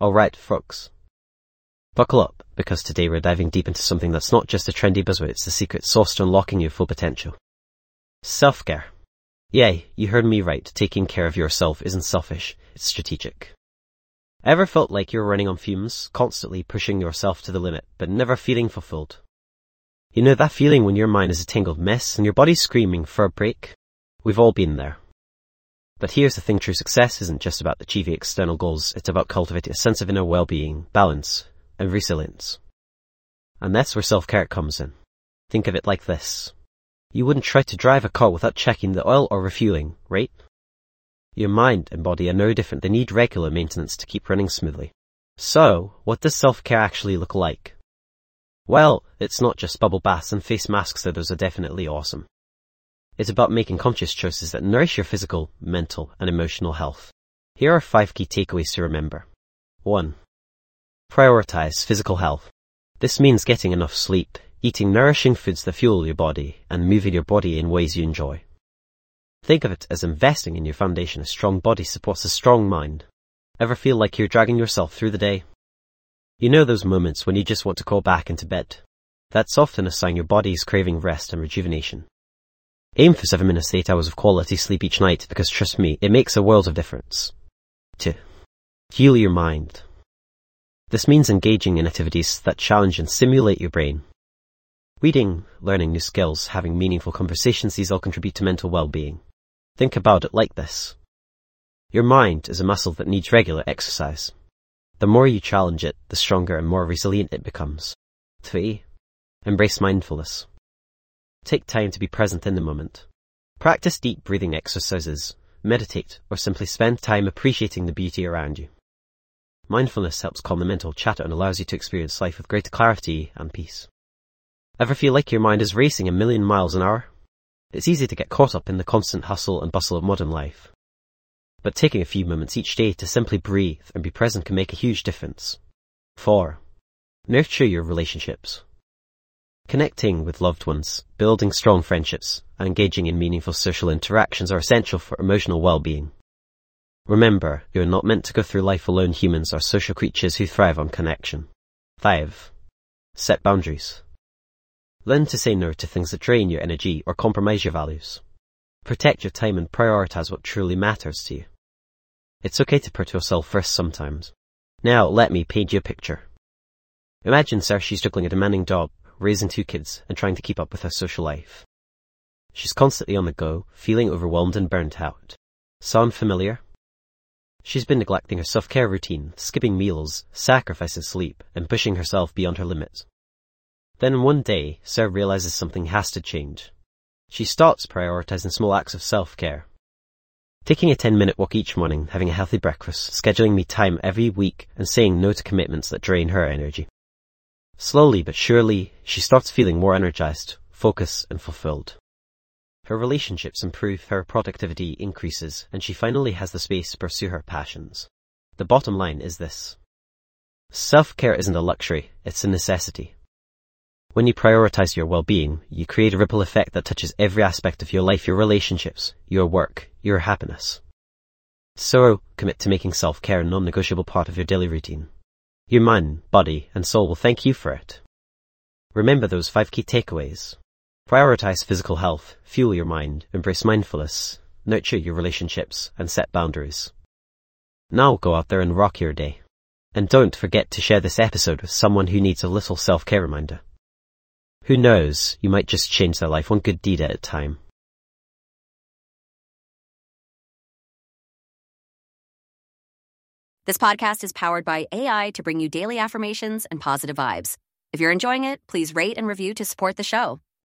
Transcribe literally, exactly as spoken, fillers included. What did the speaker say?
Alright, folks. Buckle up, because today we're diving deep into something that's not just a trendy buzzword, it's the secret sauce to unlocking your full potential. Self-care. Yay, you heard me right. Taking care of yourself isn't selfish, it's strategic. Ever felt like you're running on fumes, constantly pushing yourself to the limit, but never feeling fulfilled? You know that feeling when your mind is a tangled mess and your body's screaming for a break? We've all been there. But here's the thing, true success isn't just about achieving external goals, it's about cultivating a sense of inner well-being, balance, and resilience. And that's where self-care comes in. Think of it like this. You wouldn't try to drive a car without checking the oil or refueling, right? Your mind and body are no different. They need regular maintenance to keep running smoothly. So, what does self-care actually look like? Well, it's not just bubble baths and face masks, though those are definitely awesome. It's about making conscious choices that nourish your physical, mental, and emotional health. Here are five key takeaways to remember. one. Prioritize physical health. This means getting enough sleep, eating nourishing foods that fuel your body, and moving your body in ways you enjoy. Think of it as investing in your foundation. A strong body supports a strong mind. Ever feel like you're dragging yourself through the day? You know those moments when you just want to crawl back into bed? That's often a sign your body is craving rest and rejuvenation. Aim for seven minutes to eight hours of quality sleep each night, because trust me, it makes a world of difference. two. Heal your mind. This means engaging in activities that challenge and stimulate your brain. Reading, learning new skills, having meaningful conversations, these all contribute to mental well-being. Think about it like this. Your mind is a muscle that needs regular exercise. The more you challenge it, the stronger and more resilient it becomes. three. Embrace mindfulness. Take time to be present in the moment. Practice deep breathing exercises, meditate, or simply spend time appreciating the beauty around you. Mindfulness helps calm the mental chatter and allows you to experience life with greater clarity and peace. Ever feel like your mind is racing a million miles an hour? It's easy to get caught up in the constant hustle and bustle of modern life. But taking a few moments each day to simply breathe and be present can make a huge difference. four. Nurture your relationships. Connecting with loved ones, building strong friendships, and engaging in meaningful social interactions are essential for emotional well-being. Remember, you're not meant to go through life alone. Humans are social creatures who thrive on connection. five. Set boundaries. Learn to say no to things that drain your energy or compromise your values. Protect your time and prioritize what truly matters to you. It's okay to put yourself first sometimes. Now, let me paint you a picture. Imagine Saoirse juggling a demanding job, raising two kids, and trying to keep up with her social life. She's constantly on the go, feeling overwhelmed and burnt out. Sound familiar? She's been neglecting her self-care routine, skipping meals, sacrificing sleep, and pushing herself beyond her limits. Then one day, Sarah realizes something has to change. She starts prioritizing small acts of self-care. Taking a ten-minute walk each morning, having a healthy breakfast, scheduling me time every week, and saying no to commitments that drain her energy. Slowly but surely, she starts feeling more energized, focused, and fulfilled. Her relationships improve, her productivity increases, and she finally has the space to pursue her passions. The bottom line is this. Self-care isn't a luxury, it's a necessity. When you prioritize your well-being, you create a ripple effect that touches every aspect of your life, your relationships, your work, your happiness. So, commit to making self-care a non-negotiable part of your daily routine. Your mind, body, and soul will thank you for it. Remember those five key takeaways. Prioritize physical health, fuel your mind, embrace mindfulness, nurture your relationships, and set boundaries. Now go out there and rock your day. And don't forget to share this episode with someone who needs a little self-care reminder. Who knows, you might just change their life one good deed at a time. This podcast is powered by A I to bring you daily affirmations and positive vibes. If you're enjoying it, please rate and review to support the show.